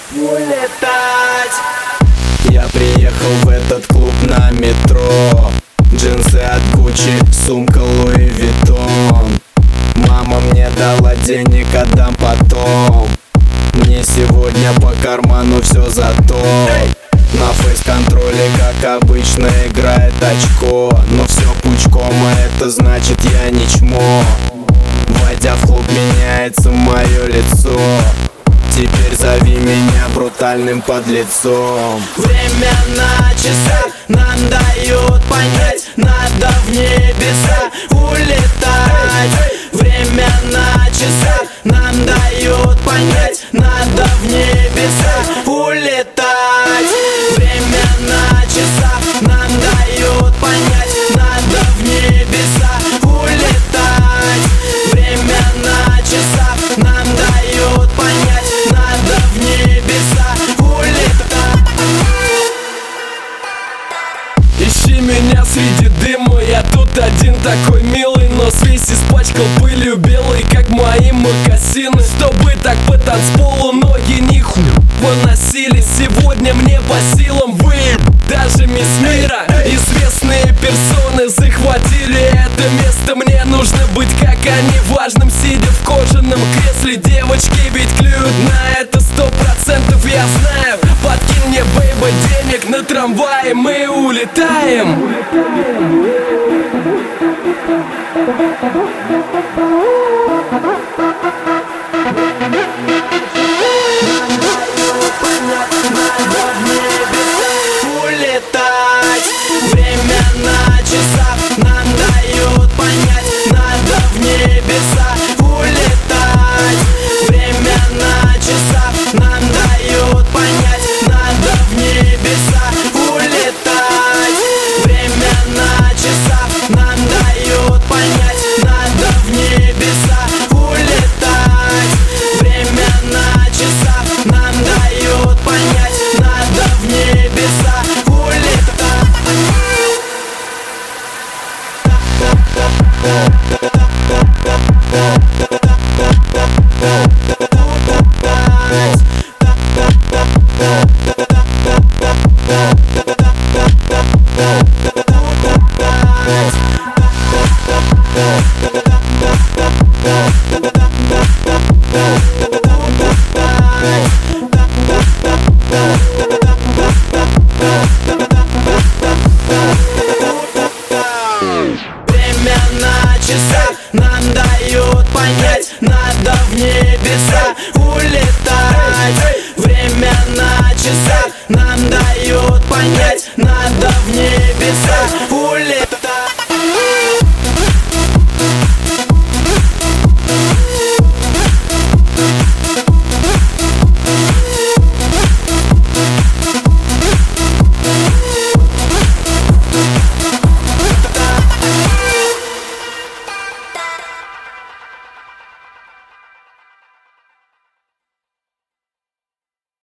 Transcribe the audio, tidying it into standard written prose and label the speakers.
Speaker 1: улетать. Я приехал в этот клуб на метро. Джинсы от Гуччи, сумка Луи Виттон. Мама мне дала денег, отдам потом. Мне сегодня по карману все зато. На фейс-контроле, как обычно, играет очко. Но все пучком, а это значит я не чмо. Войдя в клуб, меняется мое лицо. Теперь зови меня брутальным подлецом. Время на часах нам дает понять, надо в небеса улетать. Время на часах нам дает понять, надо в небеса улетать. Время на часах нам дает понять, надо в небеса улетать. Время на часах нам дает понять, надо в небеса улетать.
Speaker 2: Ищи меня среди дыма, я тут один такой милый, но весь испачкал пылью белый, как мои мокасины. Чтобы так по танцполу ноги нихуя поносили. Сегодня мне по силам вы, даже мисс мира. Известные персоны захватили это место. Мне нужно быть как они, важным, сидя в кожаном кресле. Девочки ведь клюют на это 100%, я знаю. Подкинь мне, бейба, денег на трамвае, мы улетаем.
Speaker 1: Улетать. Время на часах нам дает понять, надо в небеса улетать. Время на часах нам дает понять, надо в небеса улетать. Время на часах нам дает понять, надо в небеса улетать. Время на часах нам дает понять, надо в небеса улетать. Время на часах нам дает понять, надо в небеса улетать. Время на часах нам дает понять, надо в небеса